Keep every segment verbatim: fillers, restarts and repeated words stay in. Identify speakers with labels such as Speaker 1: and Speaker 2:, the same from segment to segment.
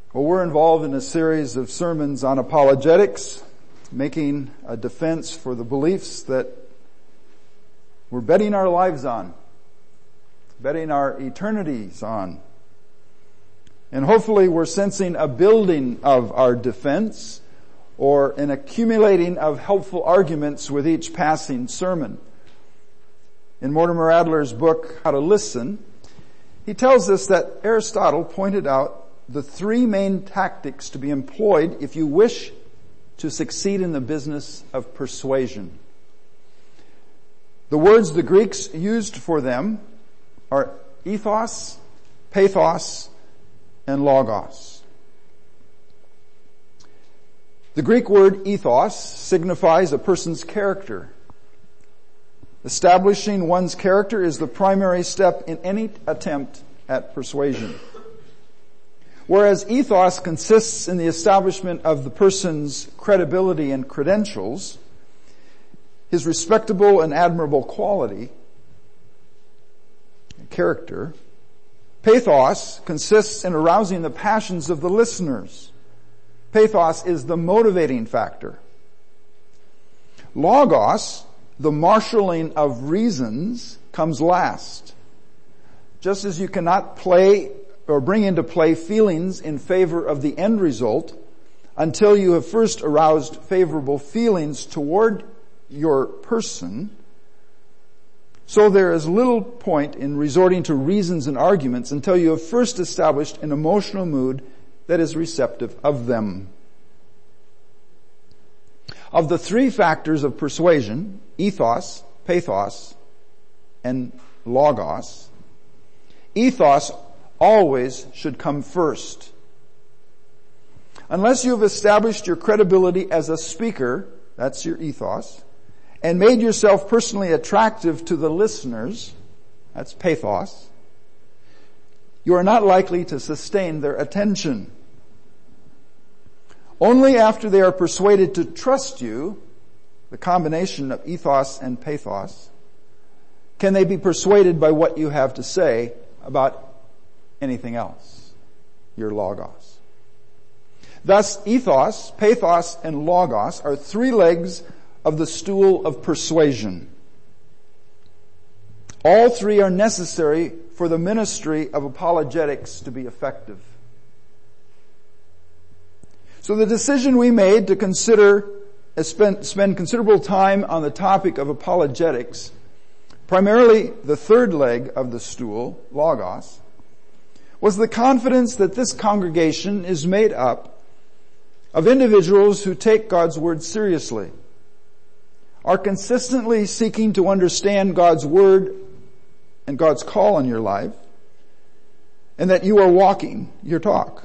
Speaker 1: Well, we're involved in a series of sermons on apologetics, making a defense for the beliefs that we're betting our lives on, betting our eternities on. And hopefully we're sensing a building of our defense or an accumulating of helpful arguments with each passing sermon. In Mortimer Adler's book, How to Listen, he tells us that Aristotle pointed out the three main tactics to be employed if you wish to succeed in the business of persuasion. The words the Greeks used for them are ethos, pathos, and logos. The Greek word ethos signifies a person's character. Establishing one's character is the primary step in any attempt at persuasion. Whereas ethos consists in the establishment of the person's credibility and credentials, his respectable and admirable quality, character, pathos consists in arousing the passions of the listeners. Pathos is the motivating factor. Logos, the marshaling of reasons, comes last. Just as you cannot play or bring into play feelings in favor of the end result until you have first aroused favorable feelings toward your person, so there is little point in resorting to reasons and arguments until you have first established an emotional mood that is receptive of them. Of the three factors of persuasion, ethos, pathos, and logos, ethos always should come first. Unless you have established your credibility as a speaker, that's your ethos, and made yourself personally attractive to the listeners, that's pathos, you are not likely to sustain their attention. Only after they are persuaded to trust you, the combination of ethos and pathos, can they be persuaded by what you have to say about anything else, your logos. Thus, ethos, pathos, and logos are three legs of the stool of persuasion. All three are necessary for the ministry of apologetics to be effective. So the decision we made to consider, spend, spend considerable time on the topic of apologetics, primarily the third leg of the stool, logos, was the confidence that this congregation is made up of individuals who take God's Word seriously, are consistently seeking to understand God's Word and God's call on your life, and that you are walking your talk.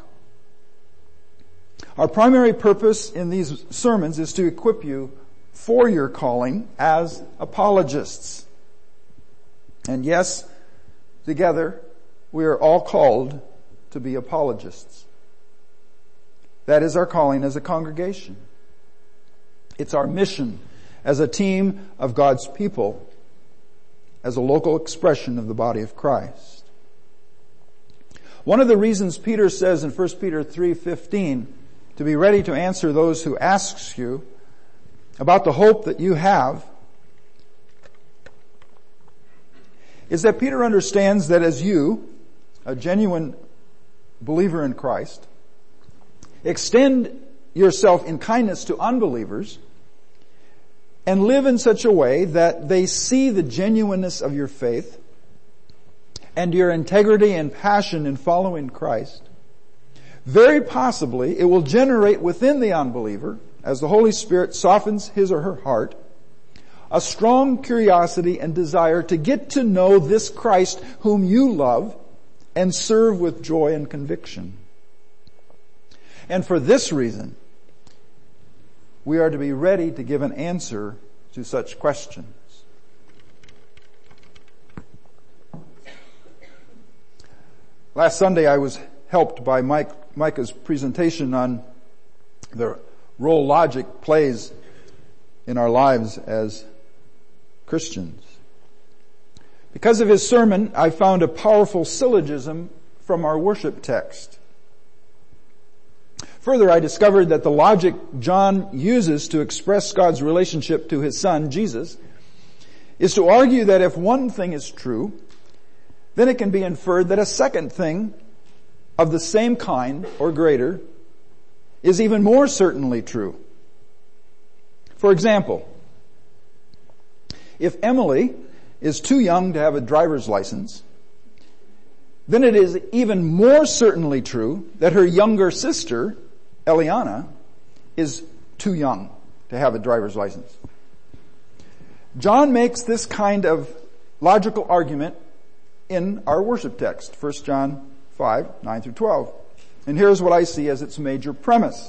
Speaker 1: Our primary purpose in these sermons is to equip you for your calling as apologists. And yes, together, we are all called to be apologists. That is our calling as a congregation. It's our mission as a team of God's people, as a local expression of the body of Christ. One of the reasons Peter says in First Peter three fifteen to be ready to answer those who ask you about the hope that you have is that Peter understands that as you, a genuine believer in Christ, extend yourself in kindness to unbelievers and live in such a way that they see the genuineness of your faith and your integrity and passion in following Christ, very possibly it will generate within the unbeliever, as the Holy Spirit softens his or her heart, a strong curiosity and desire to get to know this Christ whom you love and serve with joy and conviction. And for this reason, we are to be ready to give an answer to such questions. Last Sunday I was helped by Mike, Micah's presentation on the role logic plays in our lives as Christians. Because of his sermon, I found a powerful syllogism from our worship text. Further, I discovered that the logic John uses to express God's relationship to his Son, Jesus, is to argue that if one thing is true, then it can be inferred that a second thing of the same kind or greater is even more certainly true. For example, if Emily is too young to have a driver's license, then it is even more certainly true that her younger sister, Eliana, is too young to have a driver's license. John makes this kind of logical argument in our worship text, First John five, nine through twelve. And here's what I see as its major premise.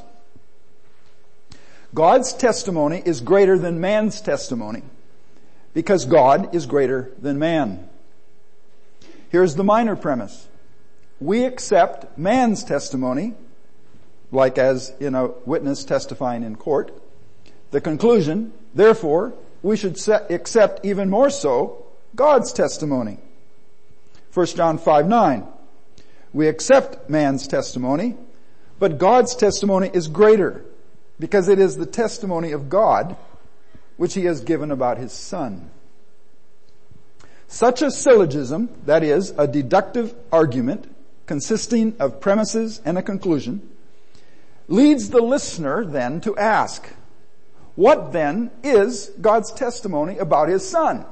Speaker 1: God's testimony is greater than man's testimony because God is greater than man. Here's the minor premise. We accept man's testimony, like as in a witness testifying in court. The conclusion, therefore, we should set, accept even more so God's testimony. First John five, nine. We accept man's testimony, but God's testimony is greater because it is the testimony of God which he has given about his Son. Such a syllogism, that is, a deductive argument consisting of premises and a conclusion, leads the listener then to ask, what then is God's testimony about his Son?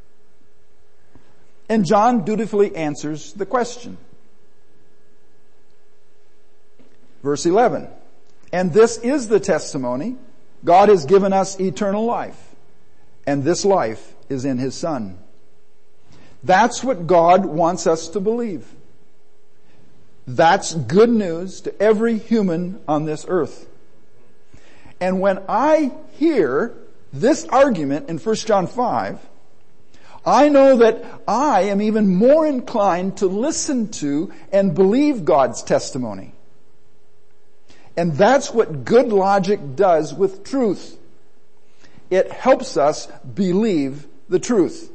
Speaker 1: And John dutifully answers the question. Verse eleven, and this is the testimony, God has given us eternal life, and this life is in his Son. That's what God wants us to believe. That's good news to every human on this earth. And when I hear this argument in First John five, I know that I am even more inclined to listen to and believe God's testimony. And that's what good logic does with truth. It helps us believe the truth.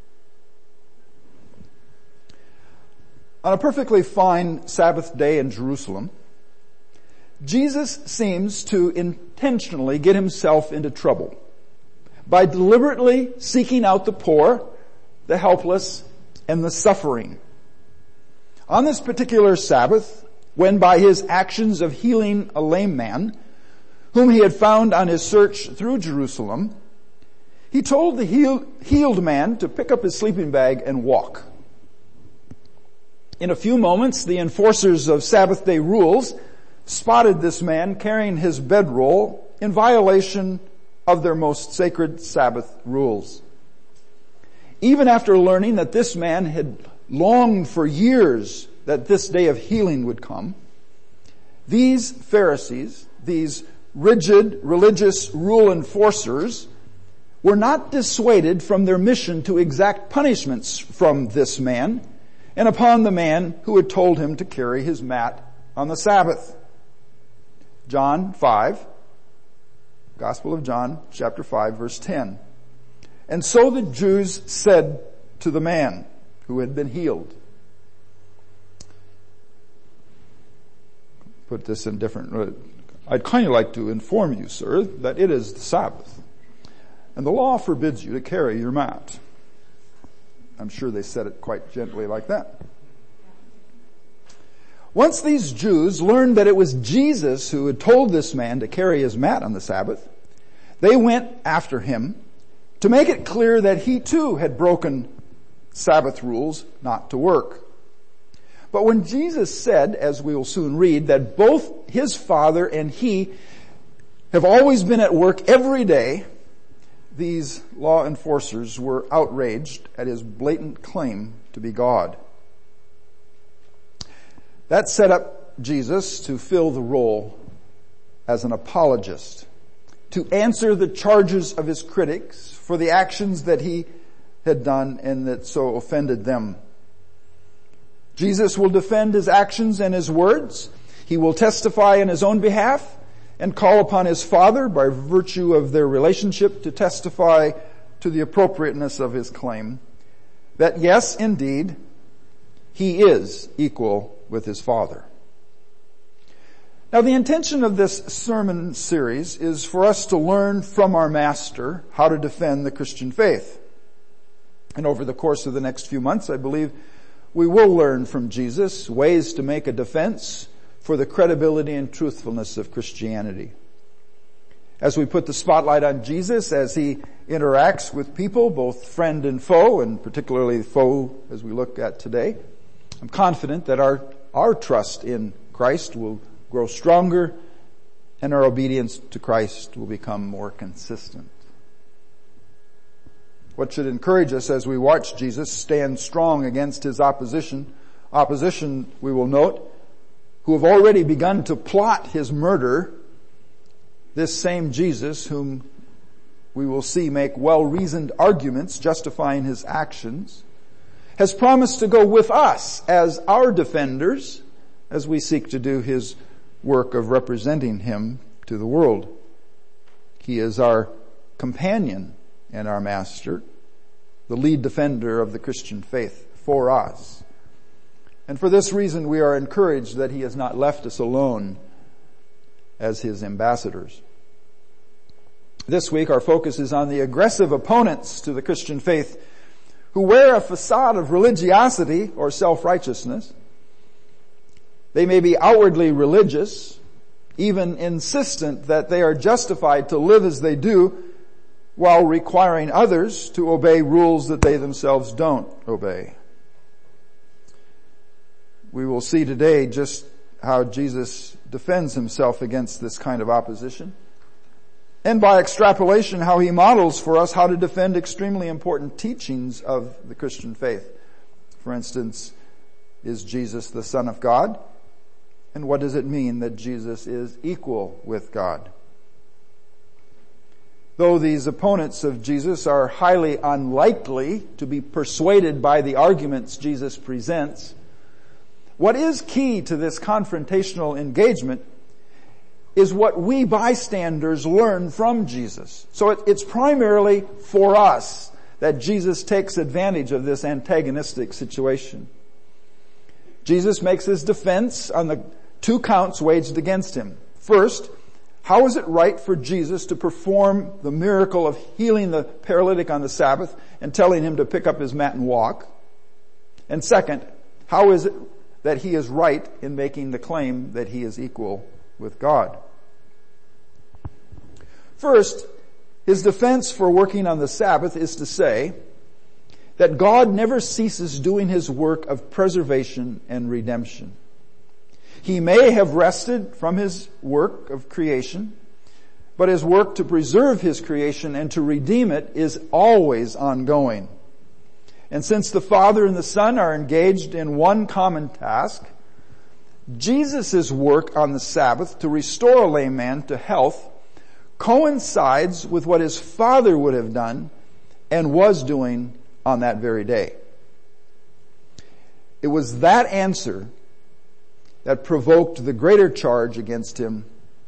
Speaker 1: On a perfectly fine Sabbath day in Jerusalem, Jesus seems to intentionally get himself into trouble by deliberately seeking out the poor, the helpless, and the suffering. On this particular Sabbath, when by his actions of healing a lame man, whom he had found on his search through Jerusalem, he told the healed man to pick up his sleeping bag and walk. In a few moments, the enforcers of Sabbath day rules spotted this man carrying his bedroll in violation of their most sacred Sabbath rules. Even after learning that this man had longed for years that this day of healing would come, these Pharisees, these rigid religious rule enforcers, were not dissuaded from their mission to exact punishments from this man and upon the man who had told him to carry his mat on the Sabbath. John five, Gospel of John, chapter five, verse ten. And so the Jews said to the man who had been healed. Put this in different, I'd kind of like to inform you, sir, that it is the Sabbath, and the law forbids you to carry your mat. I'm sure they said it quite gently like that. Once these Jews learned that it was Jesus who had told this man to carry his mat on the Sabbath, they went after him to make it clear that he too had broken Sabbath rules not to work. But when Jesus said, as we will soon read, that both his Father and he have always been at work every day, these law enforcers were outraged at his blatant claim to be God. That set up Jesus to fill the role as an apologist, to answer the charges of his critics for the actions that he had done and that so offended them. Jesus will defend his actions and his words. He will testify in his own behalf and call upon his Father by virtue of their relationship to testify to the appropriateness of his claim that yes, indeed, he is equal with his Father. Now, the intention of this sermon series is for us to learn from our Master how to defend the Christian faith. And over the course of the next few months, I believe we will learn from Jesus ways to make a defense for the credibility and truthfulness of Christianity. As we put the spotlight on Jesus as he interacts with people, both friend and foe, and particularly foe as we look at today, I'm confident that our, our trust in Christ will grow stronger and our obedience to Christ will become more consistent. What should encourage us as we watch Jesus stand strong against his opposition, opposition, we will note, who have already begun to plot his murder, this same Jesus whom we will see make well-reasoned arguments justifying his actions, has promised to go with us as our defenders as we seek to do his work of representing him to the world. He is our companion and our Master, the lead defender of the Christian faith for us. And for this reason, we are encouraged that he has not left us alone as his ambassadors. This week, our focus is on the aggressive opponents to the Christian faith who wear a facade of religiosity or self-righteousness. They may be outwardly religious, even insistent that they are justified to live as they do, while requiring others to obey rules that they themselves don't obey. We will see today just how Jesus defends himself against this kind of opposition, and by extrapolation how he models for us how to defend extremely important teachings of the Christian faith. For instance, is Jesus the Son of God? And what does it mean that Jesus is equal with God? Though these opponents of Jesus are highly unlikely to be persuaded by the arguments Jesus presents, what is key to this confrontational engagement is what we bystanders learn from Jesus. So it, it's primarily for us that Jesus takes advantage of this antagonistic situation. Jesus makes his defense on the two counts waged against him. First, how is it right for Jesus to perform the miracle of healing the paralytic on the Sabbath and telling him to pick up his mat and walk? And second, how is it that he is right in making the claim that he is equal with God? First, his defense for working on the Sabbath is to say that God never ceases doing his work of preservation and redemption. He may have rested from his work of creation, but his work to preserve his creation and to redeem it is always ongoing. And since the Father and the Son are engaged in one common task, Jesus' work on the Sabbath to restore a lame man to health coincides with what his Father would have done and was doing on that very day. It was that answer that provoked the greater charge against him.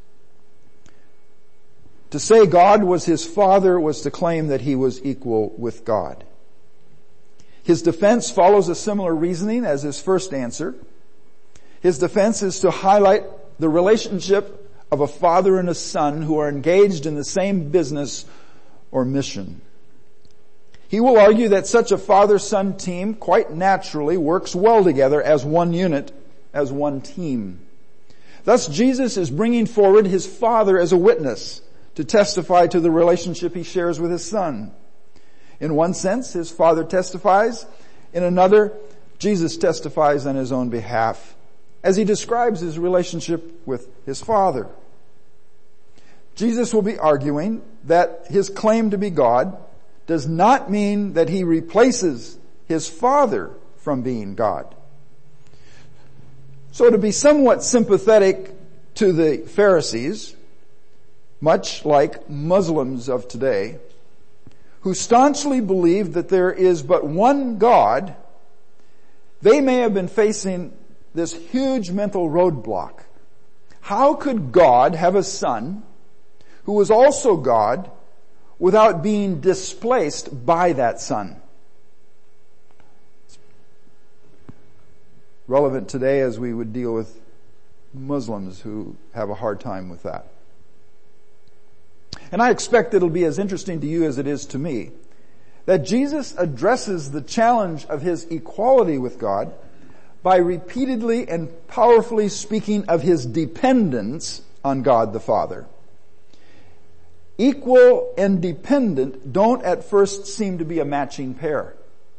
Speaker 1: To say God was his Father was to claim that he was equal with God. His defense follows a similar reasoning as his first answer. His defense is to highlight the relationship of a father and a son who are engaged in the same business or mission. He will argue that such a father-son team quite naturally works well together as one unit, as one team. Thus, Jesus is bringing forward his Father as a witness to testify to the relationship he shares with his Son. In one sense, his Father testifies. In another, Jesus testifies on his own behalf as he describes his relationship with his Father. Jesus will be arguing that his claim to be God does not mean that he replaces his Father from being God. So to be somewhat sympathetic to the Pharisees, much like Muslims of today, who staunchly believed that there is but one God, they may have been facing this huge mental roadblock. How could God have a son who was also God without being displaced by that son? Relevant today as we would deal with Muslims who have a hard time with that. And I expect it'll be as interesting to you as it is to me that Jesus addresses the challenge of his equality with God by repeatedly and powerfully speaking of his dependence on God the Father. Equal and dependent don't at first seem to be a matching pair.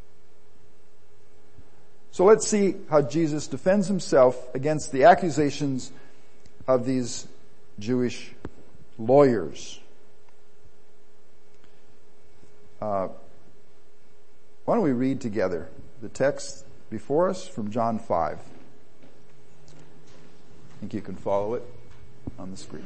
Speaker 1: So let's see how Jesus defends himself against the accusations of these Jewish lawyers. Uh, why don't we read together the text before us from John five. I think you can follow it on the screen.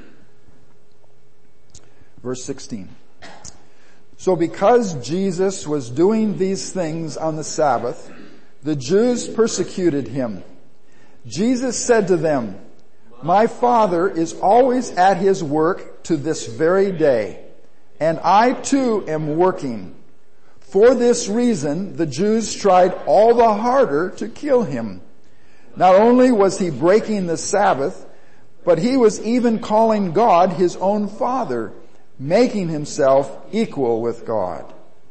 Speaker 1: Verse sixteen. So because Jesus was doing these things on the Sabbath, the Jews persecuted him. Jesus said to them, "My Father is always at his work to this very day, and I too am working." For this reason, the Jews tried all the harder to kill him. Not only was he breaking the Sabbath, but he was even calling God his own Father, making himself equal with God.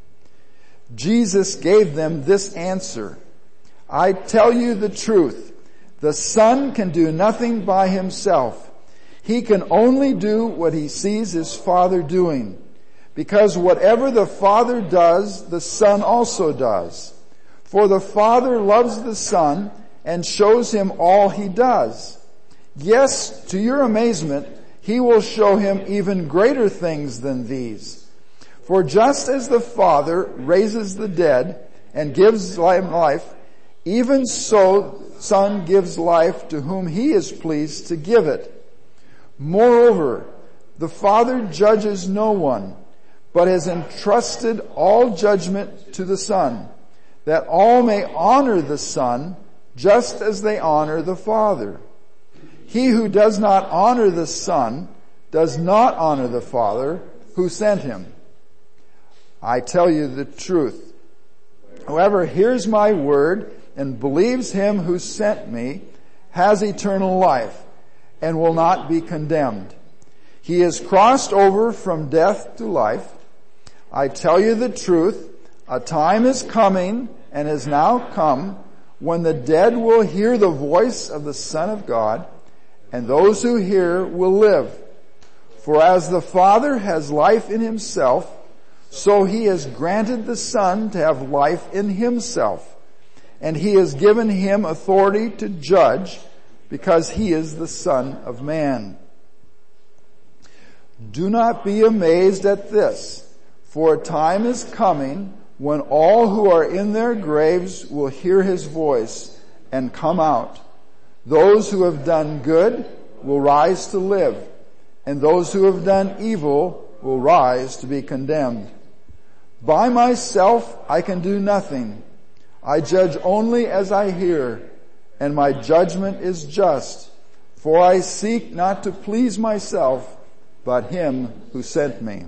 Speaker 1: Jesus gave them this answer, "I tell you the truth, the Son can do nothing by himself. He can only do what he sees his Father doing. Because whatever the Father does, the Son also does. For the Father loves the Son and shows him all he does. Yes, to your amazement, he will show him even greater things than these. For just as the Father raises the dead and gives life, even so the Son gives life to whom he is pleased to give it. Moreover, the Father judges no one, but has entrusted all judgment to the Son, that all may honor the Son just as they honor the Father. He who does not honor the Son does not honor the Father who sent him. I tell you the truth. Whoever hears my word and believes him who sent me has eternal life and will not be condemned. He has crossed over from death to life. I tell you the truth, a time is coming and has now come when the dead will hear the voice of the Son of God, and those who hear will live. For as the Father has life in himself, so he has granted the Son to have life in himself, and he has given him authority to judge, because he is the Son of Man. Do not be amazed at this, for a time is coming when all who are in their graves will hear his voice and come out. Those who have done good will rise to live, and those who have done evil will rise to be condemned. By myself I can do nothing. I judge only as I hear, and my judgment is just, for I seek not to please myself, but him who sent me.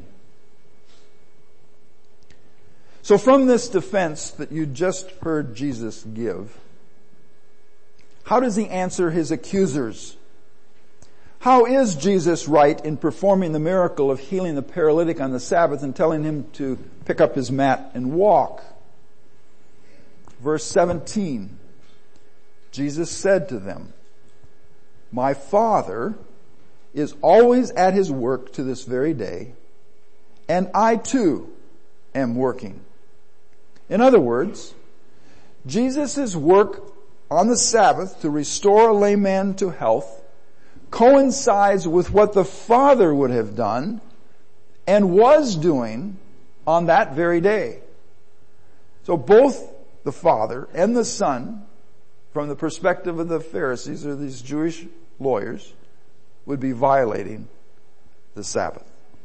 Speaker 1: So from this defense that you just heard Jesus give, how does he answer his accusers? How is Jesus right in performing the miracle of healing the paralytic on the Sabbath and telling him to pick up his mat and walk? Verse seventeen, Jesus said to them, "My Father is always at his work to this very day, and I too am working." In other words, Jesus' work on the Sabbath to restore a lame man to health coincides with what the Father would have done and was doing on that very day. So both the Father and the Son, from the perspective of the Pharisees or these Jewish lawyers, would be violating the Sabbath.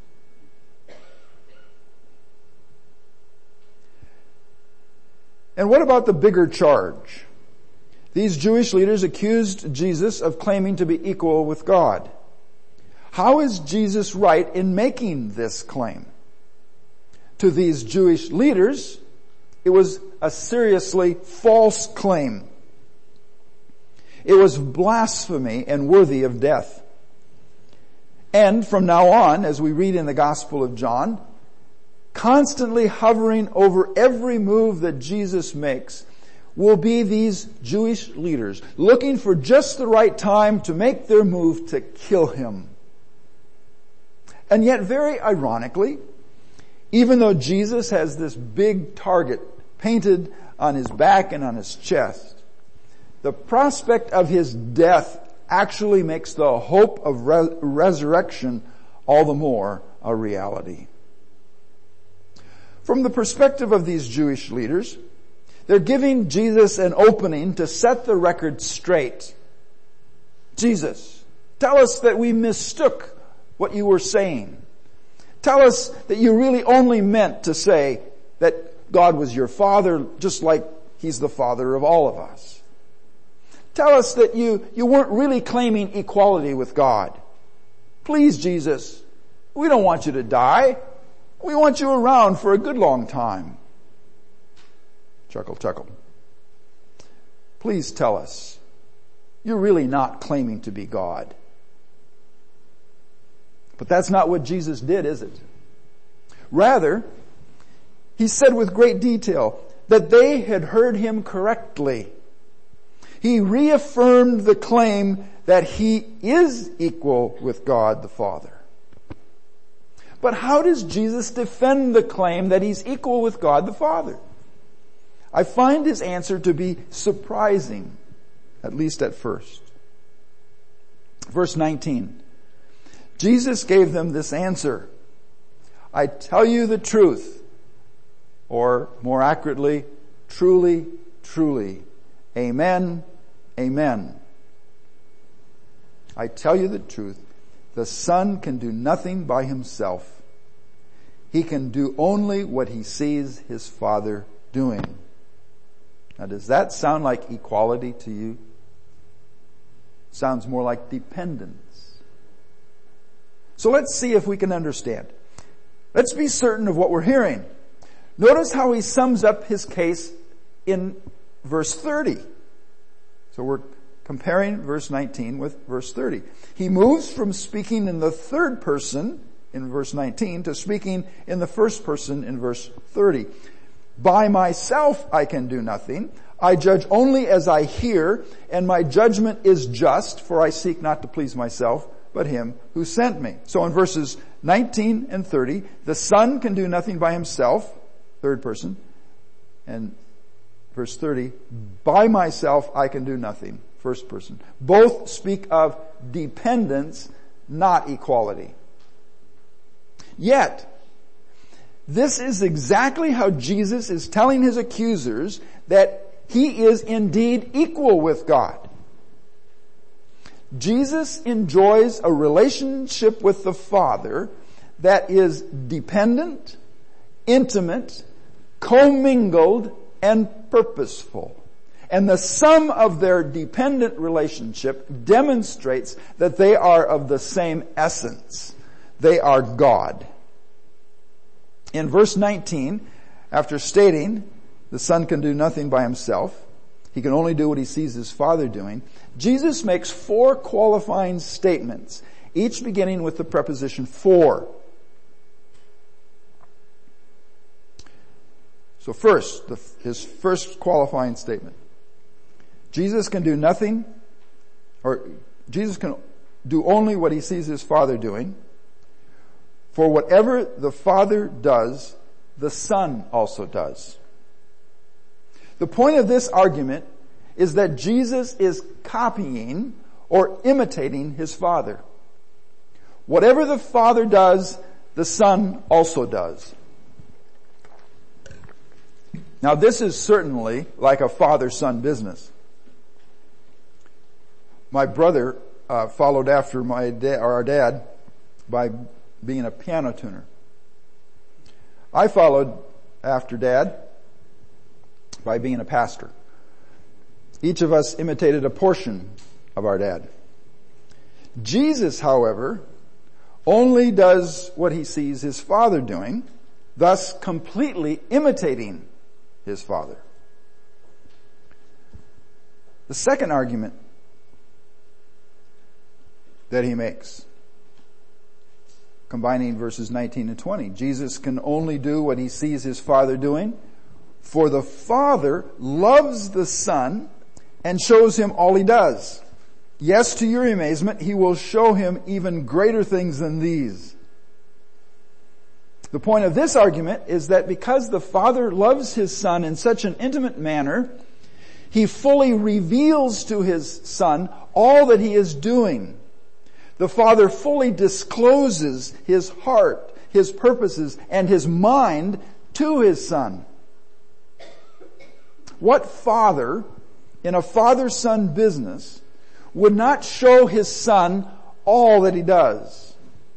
Speaker 1: And what about the bigger charge? These Jewish leaders accused Jesus of claiming to be equal with God. How is Jesus right in making this claim? To these Jewish leaders, it was a seriously false claim. It was blasphemy and worthy of death. And from now on, as we read in the Gospel of John, constantly hovering over every move that Jesus makes will be these Jewish leaders looking for just the right time to make their move to kill him. And yet, very ironically, even though Jesus has this big target painted on his back and on his chest, the prospect of his death actually makes the hope of re- resurrection all the more a reality. From the perspective of these Jewish leaders, they're giving Jesus an opening to set the record straight. Jesus, tell us that we mistook what you were saying. Tell us that you really only meant to say that God was your Father, just like He's the Father of all of us. Tell us that you, you weren't really claiming equality with God. Please, Jesus, we don't want you to die. We want you around for a good long time. Chuckle, chuckle. Please tell us, you're really not claiming to be God. But that's not what Jesus did, is it? Rather, he said with great detail that they had heard him correctly. He reaffirmed the claim that he is equal with God the Father. But how does Jesus defend the claim that he's equal with God the Father? I find his answer to be surprising, at least at first. Verse nineteen. Jesus gave them this answer. I tell you the truth, or more accurately, truly, truly. Amen, amen. I tell you the truth. The Son can do nothing by himself. He can do only what he sees his Father doing. Now, does that sound like equality to you? Sounds more like dependence. So let's see if we can understand. Let's be certain of what we're hearing. Notice how he sums up his case in verse thirty. So we're comparing verse nineteen with verse thirty. He moves from speaking in the third person in verse nineteen to speaking in the first person in verse thirty. By myself I can do nothing. I judge only as I hear, and my judgment is just, for I seek not to please myself, but him who sent me. So in verses nineteen and thirty, the Son can do nothing by himself, third person, and verse thirty, by myself I can do nothing, first person. Both speak of dependence, not equality. Yet, this is exactly how Jesus is telling his accusers that he is indeed equal with God. Jesus enjoys a relationship with the Father that is dependent, intimate, commingled, and purposeful. And the sum of their dependent relationship demonstrates that they are of the same essence. They are God. In verse nineteen, after stating the Son can do nothing by himself, he can only do what he sees his Father doing, Jesus makes four qualifying statements, each beginning with the preposition for. So first, the, his first qualifying statement. Jesus can do nothing, or Jesus can do only what he sees his Father doing. For whatever the Father does, the Son also does. The point of this argument is that Jesus is copying or imitating his Father. Whatever the Father does, the Son also does. Now this is certainly like a father-son business. My brother uh, followed after my da- or our dad by being a piano tuner. I followed after Dad by being a pastor. Each of us imitated a portion of our dad. Jesus, however, only does what he sees his Father doing, thus completely imitating his Father. The second argument that he makes. Combining verses nineteen and twenty. Jesus can only do what he sees his Father doing, for the Father loves the Son and shows him all he does. Yes, to your amazement, he will show him even greater things than these. The point of this argument is that because the Father loves his Son in such an intimate manner, he fully reveals to his Son all that he is doing. The Father fully discloses his heart, his purposes, and his mind to his Son. What father in a father-son business would not show his son all that he does?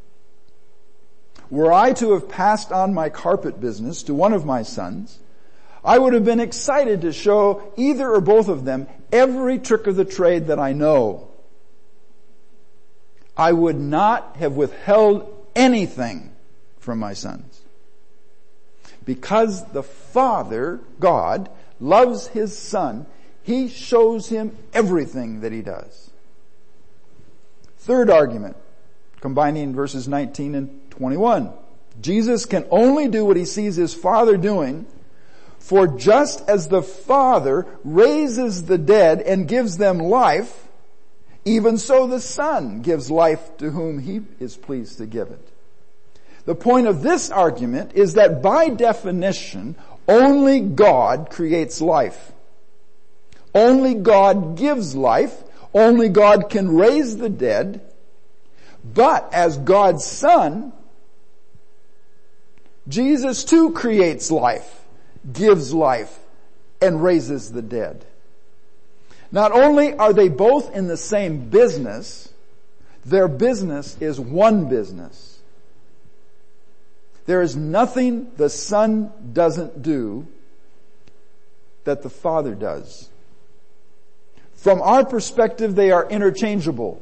Speaker 1: Were I to have passed on my carpet business to one of my sons, I would have been excited to show either or both of them every trick of the trade that I know. I would not have withheld anything from my sons. Because the Father, God, loves his Son, he shows him everything that he does. Third argument, combining verses nineteen and twenty-one. Jesus can only do what he sees his Father doing, for just as the Father raises the dead and gives them life, even so the Son gives life to whom he is pleased to give it. The point of this argument is that by definition, only God creates life. Only God gives life. Only God can raise the dead. But as God's Son, Jesus too creates life, gives life, and raises the dead. Not only are they both in the same business, their business is one business. There is nothing the Son doesn't do that the Father does. From our perspective, they are interchangeable.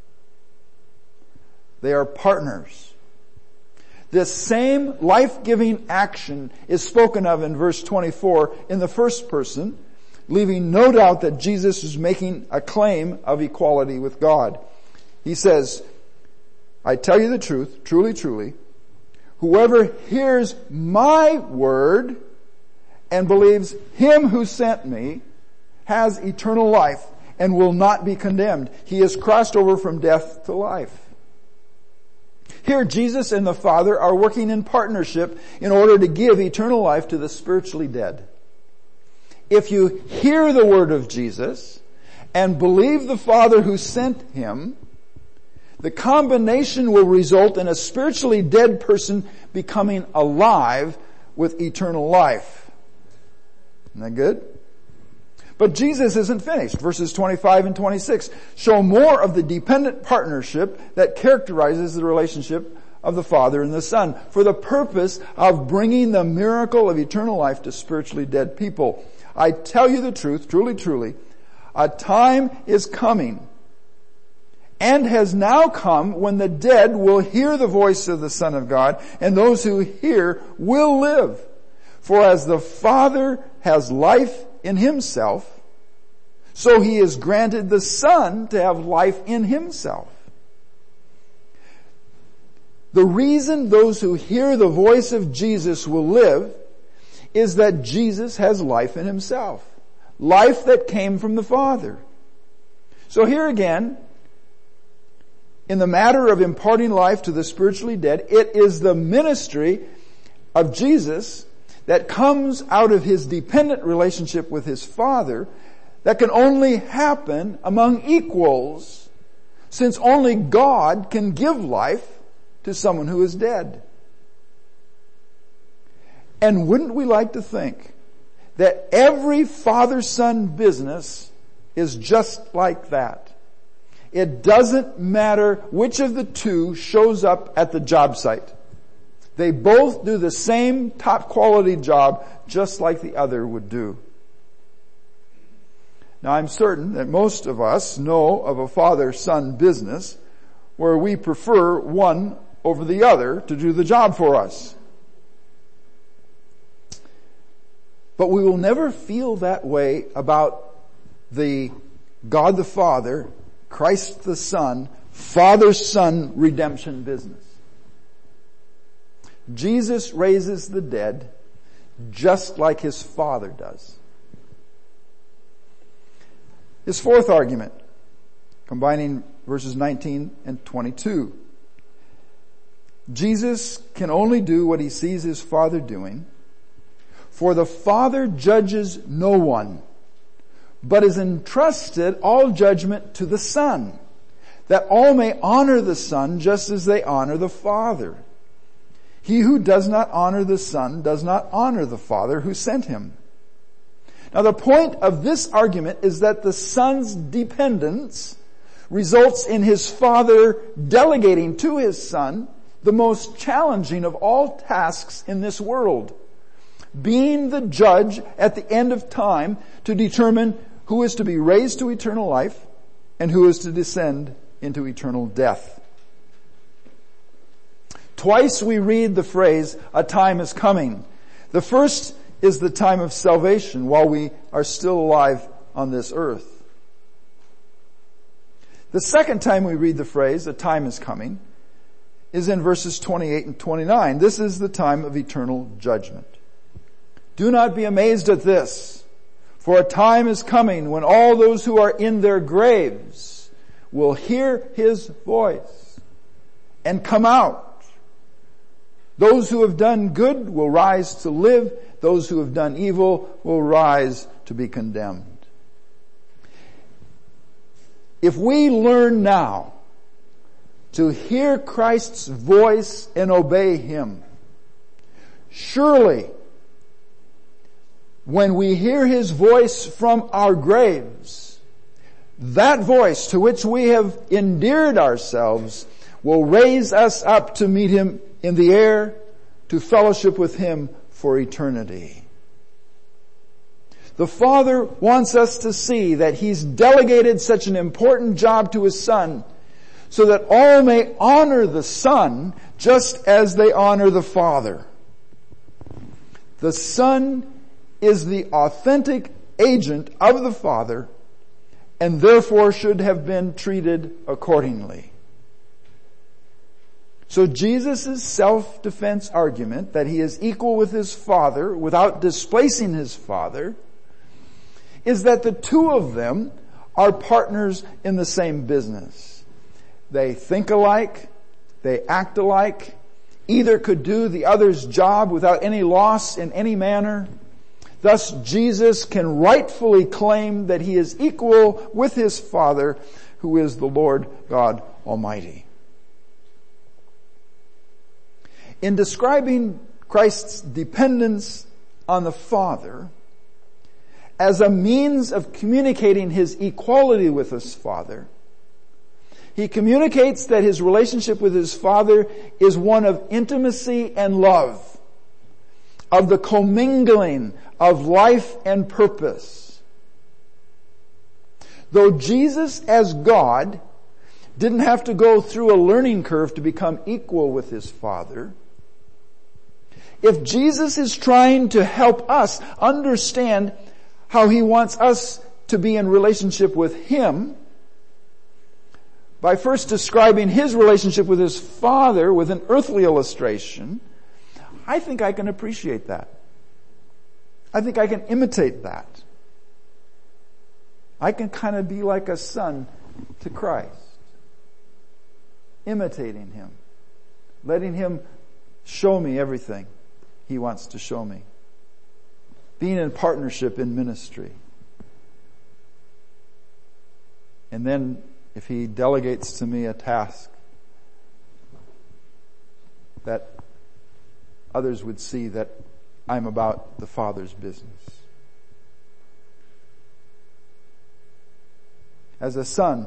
Speaker 1: They are partners. This same life-giving action is spoken of in verse twenty-four in the first person, leaving no doubt that Jesus is making a claim of equality with God. He says, I tell you the truth, truly, truly, whoever hears my word and believes him who sent me has eternal life and will not be condemned. He has crossed over from death to life. Here, Jesus and the Father are working in partnership in order to give eternal life to the spiritually dead. If you hear the word of Jesus and believe the Father who sent him, the combination will result in a spiritually dead person becoming alive with eternal life. Isn't that good? But Jesus isn't finished. Verses twenty-five and twenty-six show more of the dependent partnership that characterizes the relationship of the Father and the Son for the purpose of bringing the miracle of eternal life to spiritually dead people. I tell you the truth, truly, truly, a time is coming and has now come when the dead will hear the voice of the Son of God, and those who hear will live. For as the Father has life in himself, so he has granted the Son to have life in himself. The reason those who hear the voice of Jesus will live is that Jesus has life in himself. Life that came from the Father. So here again, in the matter of imparting life to the spiritually dead, it is the ministry of Jesus that comes out of his dependent relationship with his Father that can only happen among equals, since only God can give life to someone who is dead. And wouldn't we like to think that every father-son business is just like that? It doesn't matter which of the two shows up at the job site. They both do the same top quality job just like the other would do. Now I'm certain that most of us know of a father-son business where we prefer one over the other to do the job for us. But we will never feel that way about the God the Father, Christ the Son, father-son redemption business. Jesus raises the dead just like his Father does. His fourth argument, combining verses nineteen and twenty-two. Jesus can only do what he sees his Father doing, for the Father judges no one, but has entrusted all judgment to the Son, that all may honor the Son just as they honor the Father. He who does not honor the Son does not honor the Father who sent him. Now the point of this argument is that the Son's dependence results in his Father delegating to his Son the most challenging of all tasks in this world, being the judge at the end of time to determine who is to be raised to eternal life and who is to descend into eternal death. Twice we read the phrase, "a time is coming." The first is the time of salvation while we are still alive on this earth. The second time we read the phrase, "a time is coming," is in verses twenty-eight and twenty-nine. This is the time of eternal judgment. "Do not be amazed at this, for a time is coming when all those who are in their graves will hear his voice and come out. Those who have done good will rise to live. Those who have done evil will rise to be condemned." If we learn now to hear Christ's voice and obey him, surely when we hear his voice from our graves, that voice to which we have endeared ourselves will raise us up to meet him in the air, to fellowship with him for eternity. The Father wants us to see that he's delegated such an important job to his Son so that all may honor the Son just as they honor the Father. The Son is the authentic agent of the Father and therefore should have been treated accordingly. So Jesus' self-defense argument that he is equal with his Father without displacing his Father is that the two of them are partners in the same business. They think alike, they act alike, either could do the other's job without any loss in any manner. Thus Jesus can rightfully claim that he is equal with his Father, who is the Lord God Almighty. In describing Christ's dependence on the Father as a means of communicating his equality with his Father, he communicates that his relationship with his Father is one of intimacy and love, of the commingling of life and purpose. Though Jesus as God didn't have to go through a learning curve to become equal with his Father, if Jesus is trying to help us understand how he wants us to be in relationship with him, by first describing his relationship with his Father with an earthly illustration, I think I can appreciate that. I think I can imitate that. I can kind of be like a son to Christ, imitating him, letting him show me everything he wants to show me, being in partnership in ministry. And then if he delegates to me a task that others would see that I'm about the Father's business. As a son,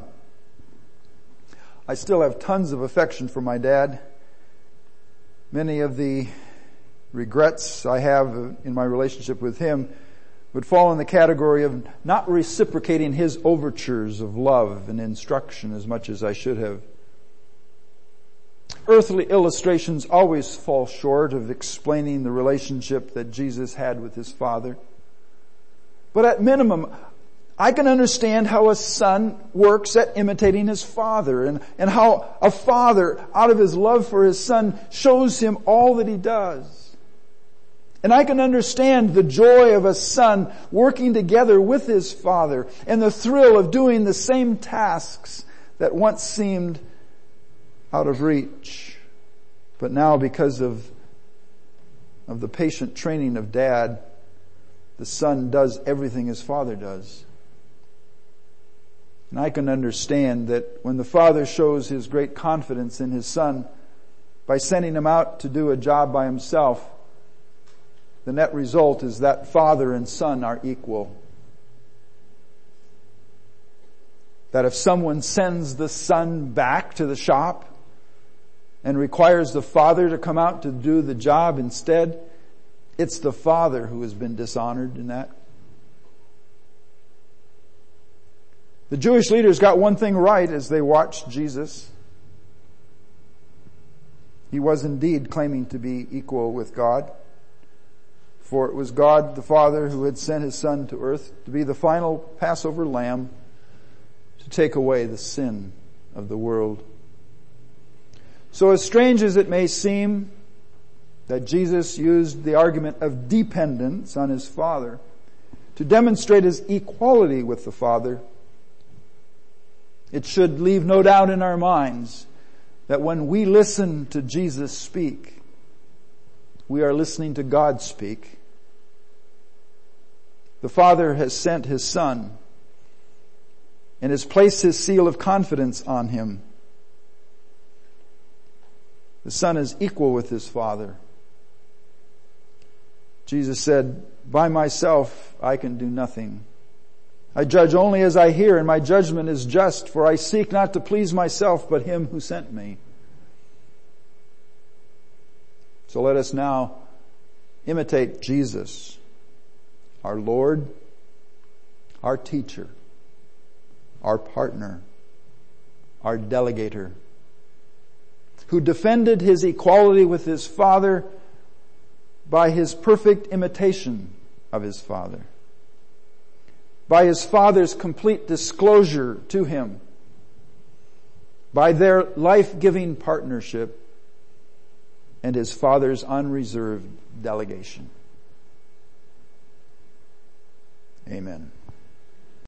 Speaker 1: I still have tons of affection for my dad. Many of the regrets I have in my relationship with him would fall in the category of not reciprocating his overtures of love and instruction as much as I should have. Earthly illustrations always fall short of explaining the relationship that Jesus had with his Father. But at minimum, I can understand how a son works at imitating his father, and, and how a father, out of his love for his son, shows him all that he does. And I can understand the joy of a son working together with his father, and the thrill of doing the same tasks that once seemed out of reach. But now, because of, of the patient training of dad, the son does everything his father does. And I can understand that when the father shows his great confidence in his son by sending him out to do a job by himself, the net result is that father and son are equal. That if someone sends the son back to the shop and requires the father to come out to do the job instead, it's the father who has been dishonored in that. The Jewish leaders got one thing right as they watched Jesus. He was indeed claiming to be equal with God. For it was God the Father who had sent his Son to earth to be the final Passover lamb to take away the sin of the world. So as strange as it may seem that Jesus used the argument of dependence on his Father to demonstrate his equality with the Father, it should leave no doubt in our minds that when we listen to Jesus speak, we are listening to God speak. The Father has sent his Son and has placed his seal of confidence on him. The Son is equal with his Father. Jesus said, "By myself I can do nothing. I judge only as I hear, and my judgment is just, for I seek not to please myself, but him who sent me." So let us now imitate Jesus, our Lord, our teacher, our partner, our delegator, who defended his equality with his Father by his perfect imitation of his Father, by his Father's complete disclosure to him, by their life-giving partnership, and his Father's unreserved delegation. Amen.